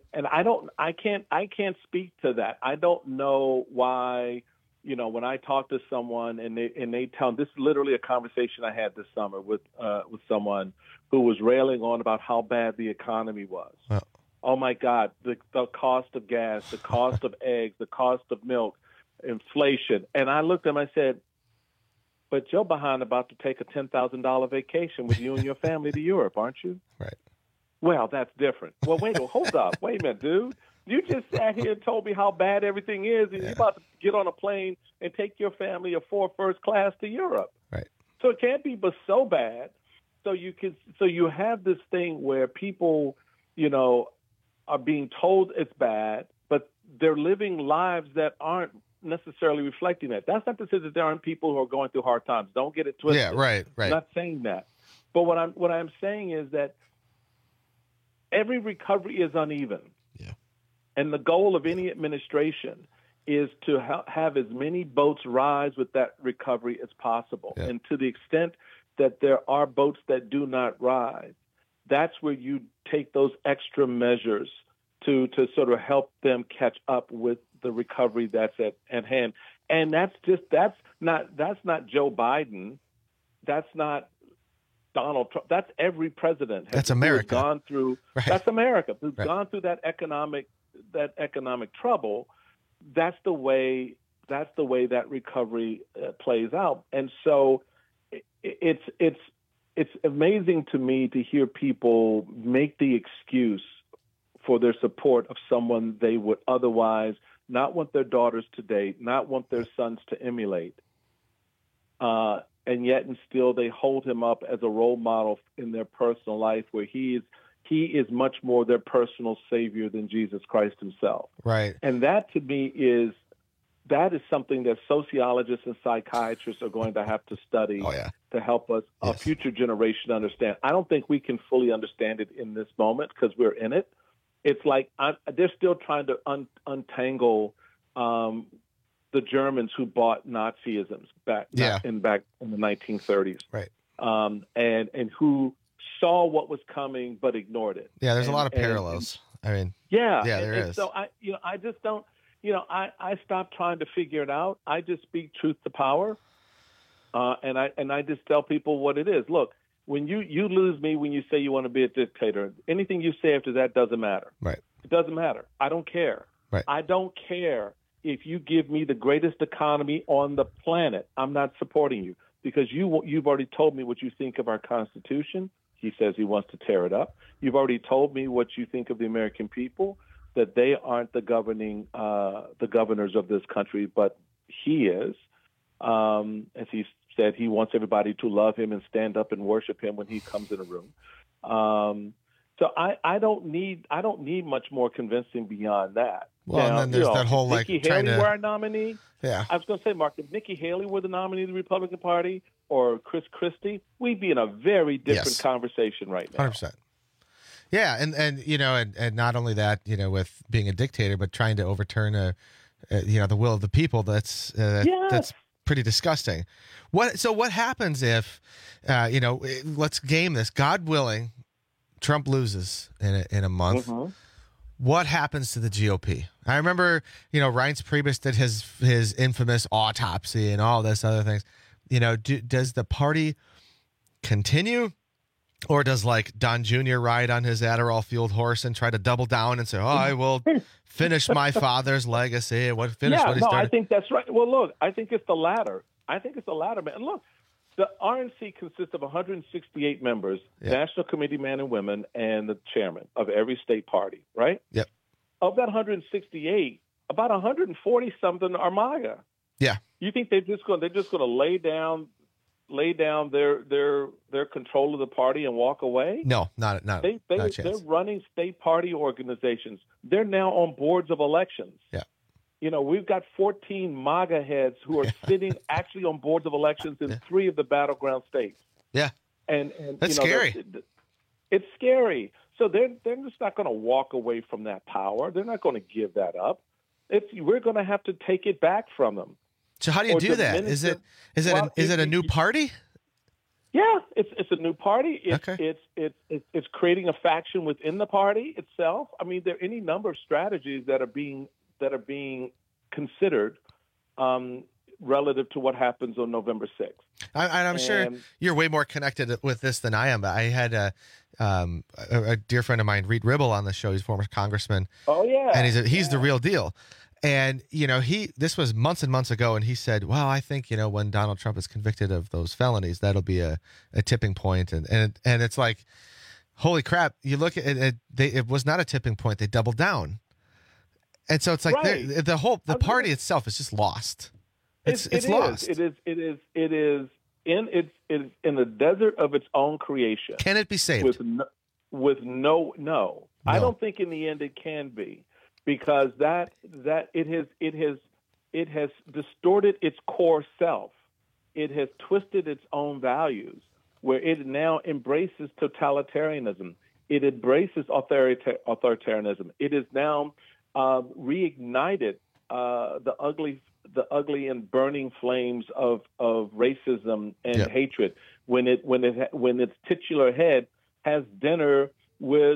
I can't speak to that. I don't know why. You know, when I talk to someone and they tell me, this is literally a conversation I had this summer with someone who was railing on about how bad the economy was. Well, oh my God, the cost of gas, the cost of eggs, the cost of milk, inflation. And I looked at him, I said, but you're behind about to take a $10,000 vacation with you and your family to Europe, aren't you? Right. Well, that's different. Well, hold up. Wait a minute, dude. You just sat here and told me how bad everything is, and you're about to get on a plane and take your family of 4 first class to Europe. Right. So it can't be but so bad. So you have this thing where people, you know, are being told it's bad, but they're living lives that aren't necessarily reflecting that. That's not to say that there aren't people who are going through hard times. Don't get it twisted. Yeah, right. I'm not saying that. But what I'm saying is that every recovery is uneven. Yeah. And the goal of any administration is to have as many boats rise with that recovery as possible. Yeah. And to the extent that there are boats that do not rise, that's where you take those extra measures to sort of help them catch up with the recovery that's at hand. And that's not Joe Biden. That's not Donald Trump. That's every president. That's America. Who's gone through. Right. That's America. Who's Right. gone through that economic trouble. That's the way that recovery plays out. And so it's amazing to me to hear people make the excuse for their support of someone they would otherwise not want their daughters to date, not want their sons to emulate. And yet and still they hold him up as a role model in their personal life, where he is much more their personal savior than Jesus Christ himself. Right. And that to me is something that sociologists and psychiatrists are going to have to study to help us, a future generation, understand. I don't think we can fully understand it in this moment because we're in it. It's like they're still trying to untangle the Germans who bought Nazism back in the 1930s, right? And who saw what was coming but ignored it. Yeah, there's a lot of parallels. There is. So I just don't. I stopped trying to figure it out. I just speak truth to power, and I just tell people what it is. Look, when you lose me when you say you want to be a dictator, anything you say after that doesn't matter. Right. It doesn't matter. I don't care. Right. I don't care if you give me the greatest economy on the planet. I'm not supporting you because you've already told me what you think of our Constitution. He says he wants to tear it up. You've already told me what you think of the American people, that they aren't the governors of this country, but he is. As he said, he wants everybody to love him and stand up and worship him when he comes in a room. So I don't need much more convincing beyond that. Well, and then there's that whole Nikki trying Haley to were our nominee. Yeah. I was going to say, Mark, if Nikki Haley were the nominee of the Republican Party or Chris Christie, we'd be in a very different conversation right now. 100%. Yeah, and not only that, with being a dictator, but trying to overturn the will of the people. That's pretty disgusting. What happens if, let's game this. God willing, Trump loses in a month. Mm-hmm. What happens to the GOP? I remember, Reince Priebus did his infamous autopsy and all this other things. Does the party continue? Or does Don Jr. ride on his Adderall-fueled horse and try to double down and say, I will finish my father's legacy. What he started? I think that's right. Well, look, I think it's the latter. Man. And look, the RNC consists of 168 members, national committee men and women, and the chairman of every state party, right? Yep. Of that 168, about 140-something are MAGA. Yeah. You think they're just going to lay down their control of the party and walk away? No, not a chance. They're running state party organizations. They're now on boards of elections. Yeah. We've got 14 MAGA heads who are sitting actually on boards of elections in 3 of the battleground states. Yeah. And that's scary. It's scary. So they're just not going to walk away from that power. They're not going to give that up. We're going to have to take it back from them. So how do you do that? Is it a new party? Yeah, it's a new party. It's creating a faction within the party itself. I mean, there are any number of strategies that are being considered relative to what happens on November 6th. I'm sure you're way more connected with this than I am. But I had a dear friend of mine, Reed Ribble, on the show. He's a former congressman. Oh yeah, and he's the real deal. And, this was months and months ago, and he said, well, I think, when Donald Trump is convicted of those felonies, that'll be a tipping point. And it's like, holy crap, you look at it, it was not a tipping point. They doubled down. And so it's like the party itself is just lost. It's lost. It is in the desert of its own creation. Can it be saved? No. I don't think in the end it can be. Because that it has distorted its core self. It has twisted its own values, where it now embraces totalitarianism. It embraces authoritarianism. It has now reignited the ugly and burning flames of racism and hatred. When its titular head has dinner with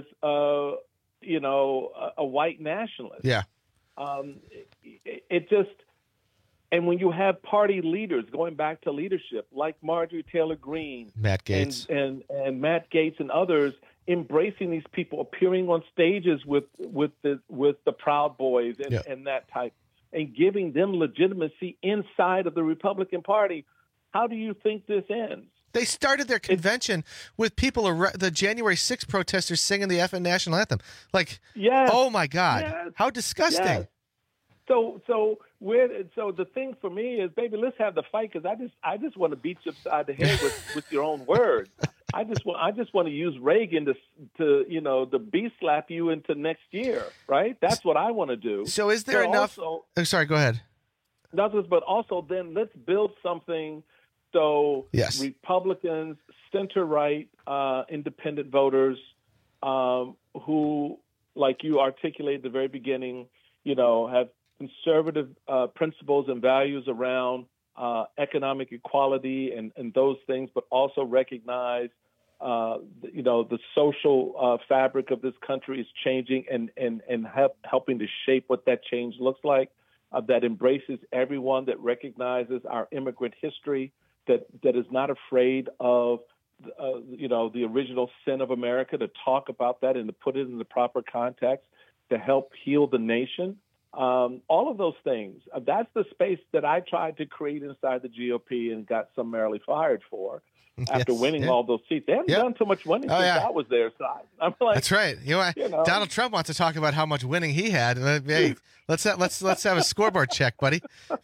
a white nationalist. Yeah. It just, And when you have party leaders going back to leadership, like Marjorie Taylor Greene, Matt Gaetz, and Matt Gaetz and others, embracing these people, appearing on stages with the Proud Boys and that type, and giving them legitimacy inside of the Republican Party, how do you think this ends? They started their convention with people, the January 6th protesters singing the FN national anthem. Like, oh my God, how disgusting! Yes. So the thing for me is, baby, let's have the fight, because I just want to beat you upside the head with your own words. I just want to use Reagan to beat slap you into next year, right? That's what I want to do. So is there enough? Sorry, go ahead. But also then let's build something so Republicans, center-right, independent voters who, like you articulated at the very beginning, have conservative principles and values around economic equality and those things, but also recognize, the social fabric of this country is changing and helping to shape what that change looks like, that embraces everyone, that recognizes our immigrant history, that is not afraid of, the original sin of America, to talk about that and to put it in the proper context to help heal the nation. All of those things, that's the space that I tried to create inside the GOP and got summarily fired for after winning all those seats. They haven't done too much winning since I was there. So I'm like, that's right. Donald Trump wants to talk about how much winning he had. Hey, let's have a scoreboard check, buddy.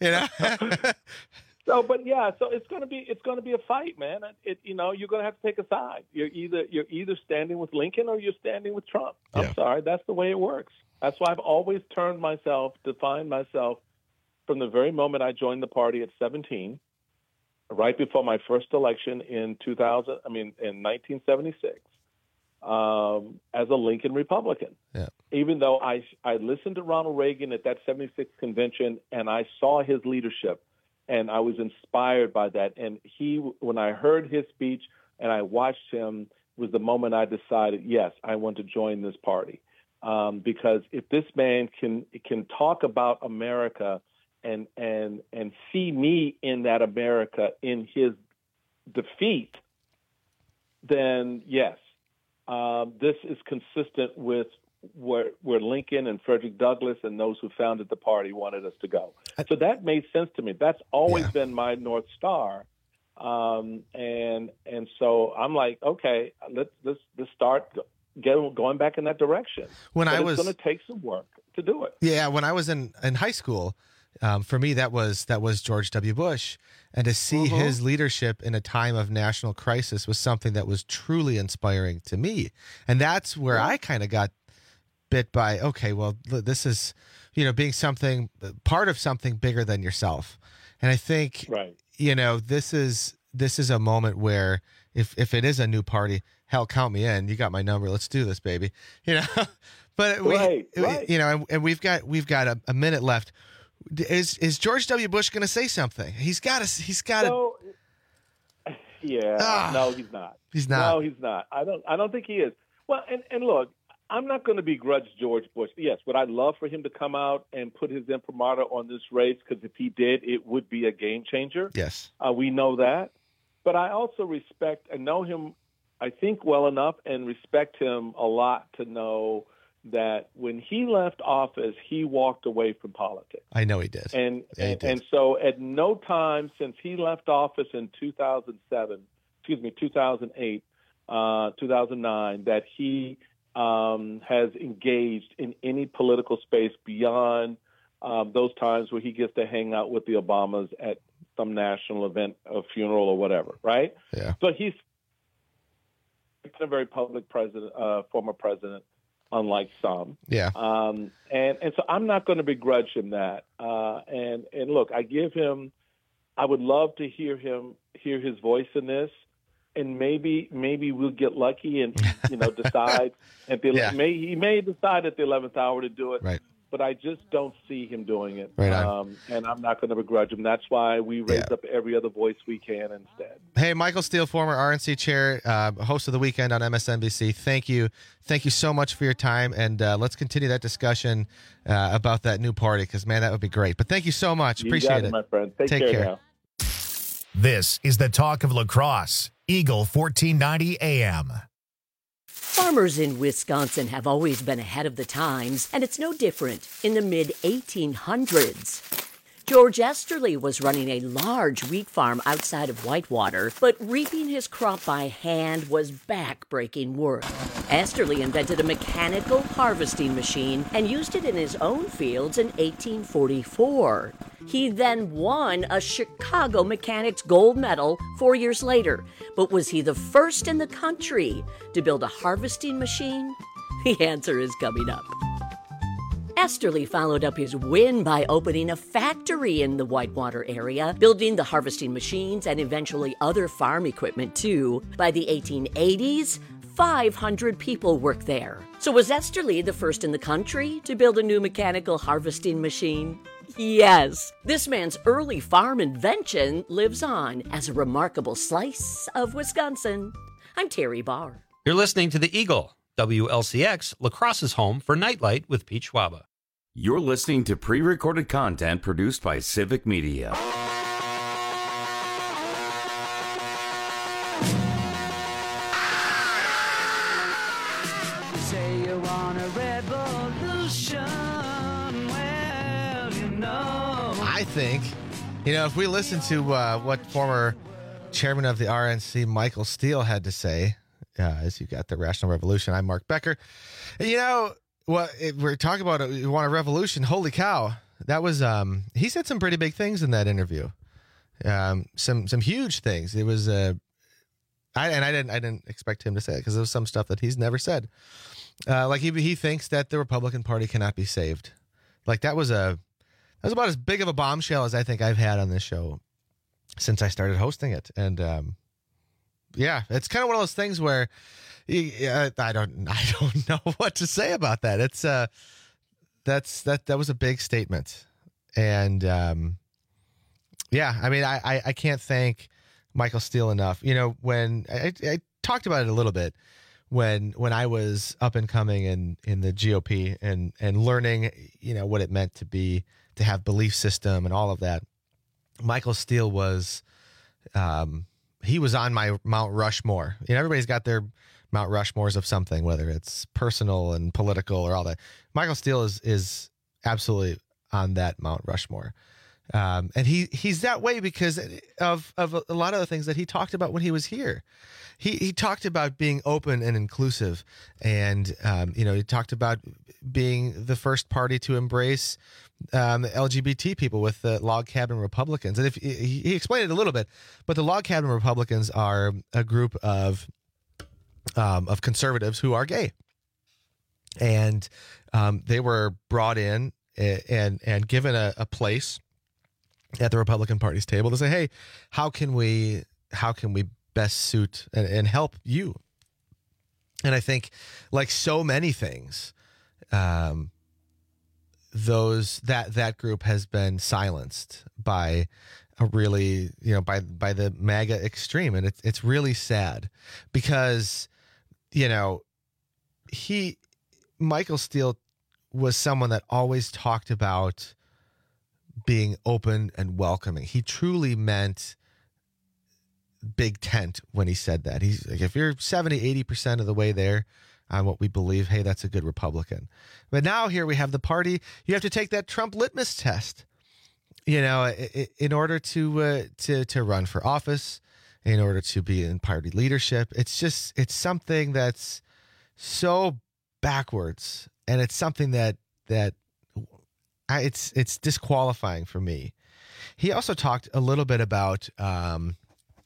So it's going to be a fight, man. You're going to have to take a side. You're either standing with Lincoln or you're standing with Trump. I'm sorry, that's the way it works. That's why I've always defined myself from the very moment I joined the party at 17, right before my first election in 1976, as a Lincoln Republican. Yeah. Even though I listened to Ronald Reagan at that 76 convention and I saw his leadership and I was inspired by that. And when I heard his speech and I watched him, was the moment I decided, yes, I want to join this party. Because if this man can talk about America and see me in that America in his defeat, then yes, this is consistent with where Lincoln and Frederick Douglass and those who founded the party wanted us to go. So that made sense to me. That's always been my North Star. And so I'm like, okay, let's start going back in that direction. It's going to take some work to do it. Yeah, when I was in high school, for me that was George W. Bush, and to see his leadership in a time of national crisis was something that was truly inspiring to me. And that's where I kind of got bit by, okay, well, this is, being part of something bigger than yourself. And I think, this is a moment where if it is a new party, hell, count me in. You got my number. Let's do this, baby. But and we've got a minute left. Is George W. Bush going to say something? He's got to. No, he's not. He's not. No, he's not. I don't think he is. Well, and look, I'm not going to begrudge George Bush. Yes, would I love for him to come out and put his imprimatur on this race? Because if he did, it would be a game changer. Yes, we know that. But I also respect and know him, I think, well enough and respect him a lot to know that when he left office, he walked away from politics. I know he did. And so at no time since he left office in 2008, 2009, that he has engaged in any political space beyond those times where he gets to hang out with the Obamas at some national event, a funeral or whatever, right? Yeah. So he's a very public former president, unlike some. Yeah. And so I'm not going to begrudge him that. And look, I would love to hear his voice in this. And maybe we'll get lucky and decide at the he may decide at the 11th hour to do it. Right. but I just don't see him doing it. Right on. And I'm not going to begrudge him. That's why we raise up every other voice we can instead. Hey, Michael Steele, former RNC chair, host of The Weekend on MSNBC. Thank you. Thank you so much for your time. And let's continue that discussion about that new party because, man, that would be great. But thank you so much. Appreciate it, my friend. Take care now. This is the Talk of Lacrosse, Eagle 1490 AM. Farmers in Wisconsin have always been ahead of the times, and it's no different in the mid-1800s. George Esterly was running a large wheat farm outside of Whitewater, but reaping his crop by hand was back-breaking work. Esterly invented a mechanical harvesting machine and used it in his own fields in 1844. He then won a Chicago Mechanics gold medal 4 years later. But was he the first in the country to build a harvesting machine? The answer is coming up. Esterly followed up his win by opening a factory in the Whitewater area, building the harvesting machines and eventually other farm equipment too. By the 1880s, 500 people worked there. So was Esterly the first in the country to build a new mechanical harvesting machine? Yes. This man's early farm invention lives on as a remarkable slice of Wisconsin. I'm Terry Barr. You're listening to The Eagle, WLCX, Lacrosse's home for Nightlight with Pete Schwaba. You're listening to pre-recorded content produced by Civic Media. Say you want a revolution, well, you know. I think, if we listen to what former chairman of the RNC, Michael Steele, had to say, as you got the Rational Revolution, I'm Mark Becker. And we're talking about you want a revolution. Holy cow. That was, he said some pretty big things in that interview. Some huge things. It was, I didn't expect him to say it because there was some stuff that he's never said. Like he thinks that the Republican Party cannot be saved. Like that was about as big of a bombshell as I think I've had on this show since I started hosting it. And, it's kind of one of those things where I don't know what to say about that. It's that was a big statement, and I can't thank Michael Steele enough. When I talked about it a little bit when I was up and coming in the GOP and learning what it meant to have belief system and all of that. Michael Steele was he was on my Mount Rushmore. Everybody's got their Mount Rushmores of something, whether it's personal and political or all that. Michael Steele is absolutely on that Mount Rushmore. And he's that way because of a lot of the things that he talked about when he was here. He talked about being open and inclusive. And, he talked about being the first party to embrace LGBT people with the Log Cabin Republicans. And he explained it a little bit, but the Log Cabin Republicans are a group of conservatives who are gay, and they were brought in and given a place at the Republican Party's table to say, hey, how can we best suit and help you? And I think, like so many things, that group has been silenced by a really, by the MAGA extreme, and it's really sad because Michael Steele was someone that always talked about being open and welcoming. He truly meant big tent when he said that. He's like, if you're 70-80% of the way there on what we believe, hey, that's a good Republican. But now here we have the party. You have to take that Trump litmus test, in order to run for office, in order to be in party leadership. It's something that's so backwards, and it's something that it's disqualifying for me. He also talked a little bit about the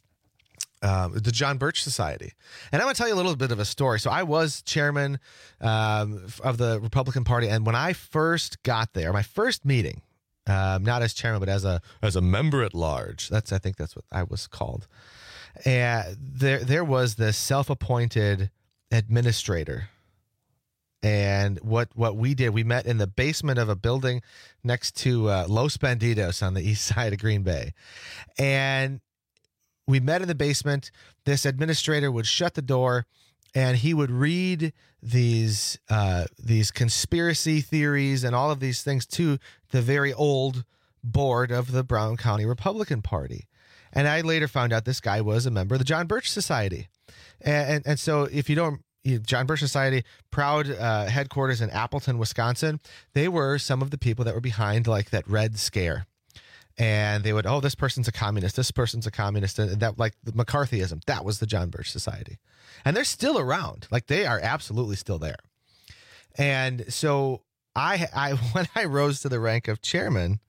John Birch Society. And I'm going to tell you a little bit of a story. So I was chairman of the Republican Party, and when I first got there, my first meeting, not as chairman, but as a member at large, I think that's what I was called. And there was this self-appointed administrator And what we did, we met in the basement of a building next to Los Bandidos on the east side of Green Bay. And we met in the basement. This administrator would shut the door, and he would read these conspiracy theories and all of these things to the very old board of the Brown County Republican Party. And I later found out this guy was a member of the John Birch Society. And so if you don't, John Birch Society, proud headquarters in Appleton, Wisconsin, they were some of the people that were behind like that Red Scare. And they would, this person's a communist, this person's a communist, and that like the McCarthyism, that was the John Birch Society. And they're still around. Like they are absolutely still there. And so I when I rose to the rank of chairman,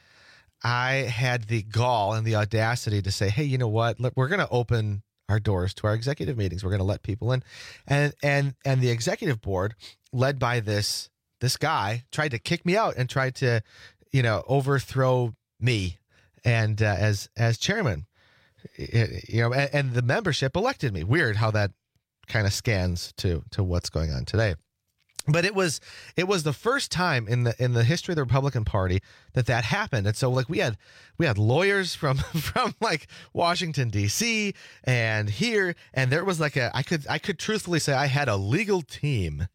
I had the gall and the audacity to say, hey, you know what? We're going to open our doors to our executive meetings. We're going to let people in. And the executive board, led by this guy, tried to kick me out and tried to, overthrow me and as chairman. And the membership elected me. Weird how that kind of scans to what's going on today. But it was the first time in the history of the Republican Party that happened. And so like we had lawyers from like Washington D.C. and here, and there was like I could truthfully say I had a legal team,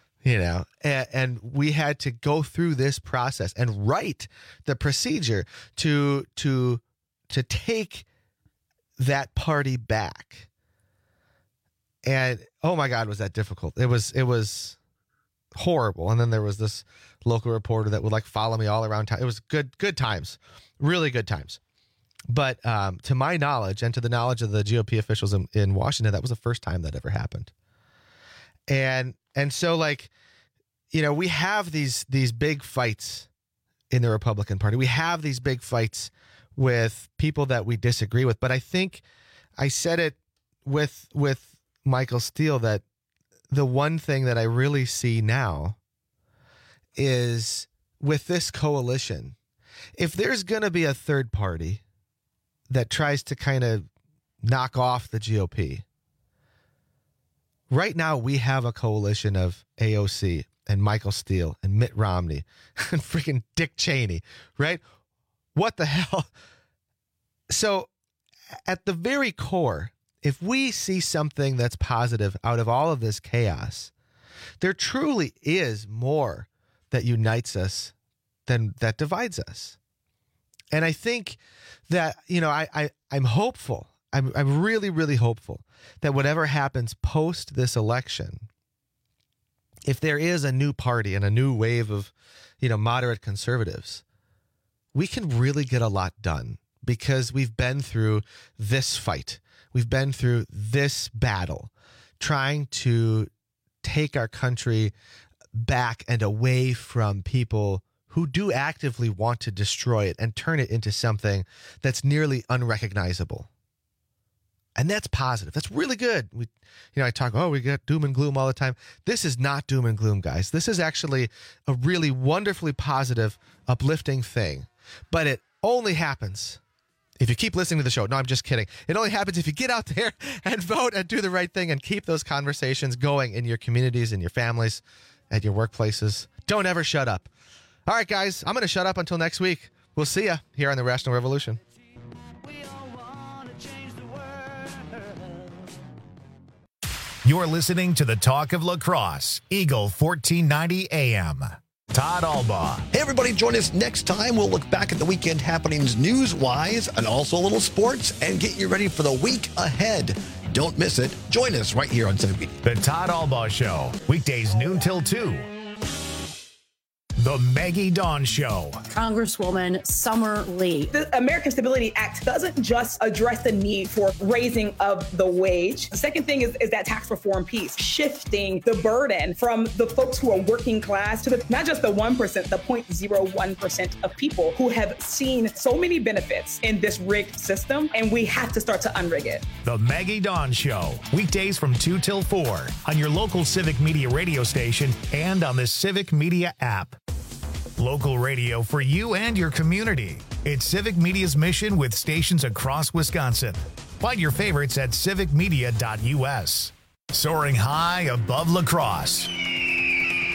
and we had to go through this process and write the procedure to take that party back. And oh my God, was that difficult? It was horrible. And then there was this local reporter that would like follow me all around town. It was good times, really good times. But to my knowledge and to the knowledge of the GOP officials in Washington, that was the first time that ever happened. And so like, we have these big fights in the Republican Party. We have these big fights with people that we disagree with. But I think I said it with Michael Steele that the one thing that I really see now is with this coalition, if there's going to be a third party that tries to kind of knock off the GOP, right now we have a coalition of AOC and Michael Steele and Mitt Romney and freaking Dick Cheney, right? What the hell? So at the very core, if we see something that's positive out of all of this chaos, there truly is more that unites us than that divides us. And I think that, I'm hopeful. I'm really, really hopeful that whatever happens post this election, if there is a new party and a new wave of, moderate conservatives, we can really get a lot done because we've been through this fight. We've been through this battle trying to take our country back and away from people who do actively want to destroy it and turn it into something that's nearly unrecognizable. And that's positive. That's really good. I talk, we got doom and gloom all the time. This is not doom and gloom, guys. This is actually a really wonderfully positive, uplifting thing. But it only happens if you keep listening to the show. No, I'm just kidding. It only happens if you get out there and vote and do the right thing and keep those conversations going in your communities, in your families, at your workplaces. Don't ever shut up. All right, guys, I'm going to shut up until next week. We'll see you here on the Rational Revolution. You're listening to the Talk of La Crosse, Eagle 1490 AM. Todd Albaugh. Hey, everybody, join us next time. We'll look back at the weekend happenings news-wise and also a little sports and get you ready for the week ahead. Don't miss it. Join us right here on Civic Media. The Todd Albaugh Show, weekdays noon till 2. The Maggie Dawn Show. Congresswoman Summer Lee. The American Stability Act doesn't just address the need for raising of the wage. The second thing is that tax reform piece, shifting the burden from the folks who are working class to not just the 1%, the 0.01% of people who have seen so many benefits in this rigged system, and we have to start to unrig it. The Maggie Dawn Show, weekdays from 2 till 4 on your local Civic Media radio station and on the Civic Media app. Local radio for you and your community. It's Civic Media's mission with stations across Wisconsin. Find your favorites at civicmedia.us. Soaring high above La Crosse.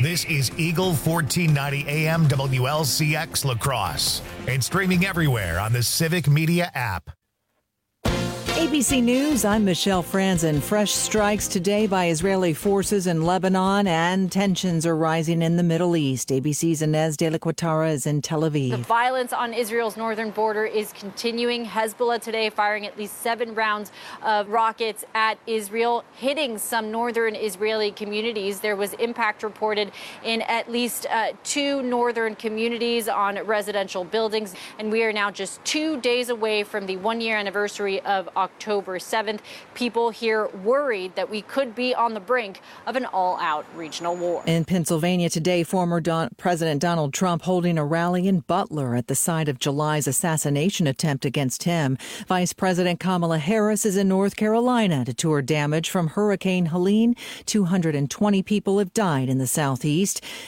This is Eagle 1490 AM WLCX La Crosse and streaming everywhere on the Civic Media app. ABC News, I'm Michelle Franzen. Fresh strikes today by Israeli forces in Lebanon, and tensions are rising in the Middle East. ABC's Inez de la Quatara is in Tel Aviv. The violence on Israel's northern border is continuing. Hezbollah today firing at least 7 rounds of rockets at Israel, hitting some northern Israeli communities. There was impact reported in at least 2 northern communities on residential buildings. And we are now just 2 days away from the 1-year anniversary of October 7th. People here worried that we could be on the brink of an all-out regional war. In Pennsylvania today, former President Donald Trump holding a rally in Butler at the site of July's assassination attempt against him. Vice President Kamala Harris is in North Carolina to tour damage from Hurricane Helene. 220 people have died in the southeast.